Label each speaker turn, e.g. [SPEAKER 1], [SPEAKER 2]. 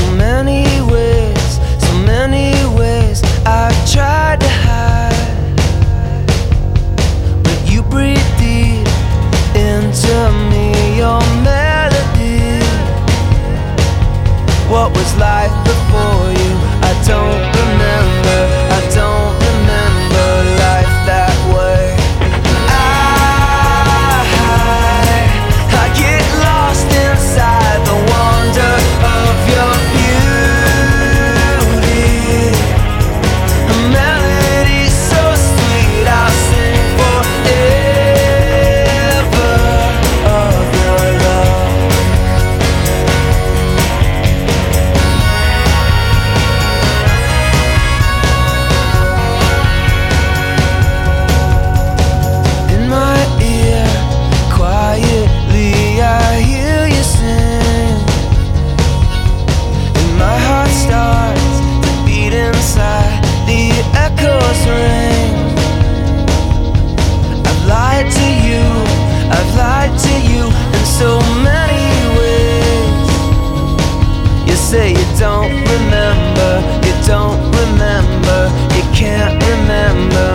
[SPEAKER 1] many ways, so many ways I tried to hide, but you breathe deep into me, your melody. What was life before you? I don't remember, I don't remember life that way. I get lost inside the wonder of your beauty. A melody so sweet, I'll sing forever of your love. In my ear, quietly I hear you sing, and my heart starts to beat inside. The echoes ring. I've lied to you, I've lied to you in so many ways. You say you don't remember, you don't remember, you can't remember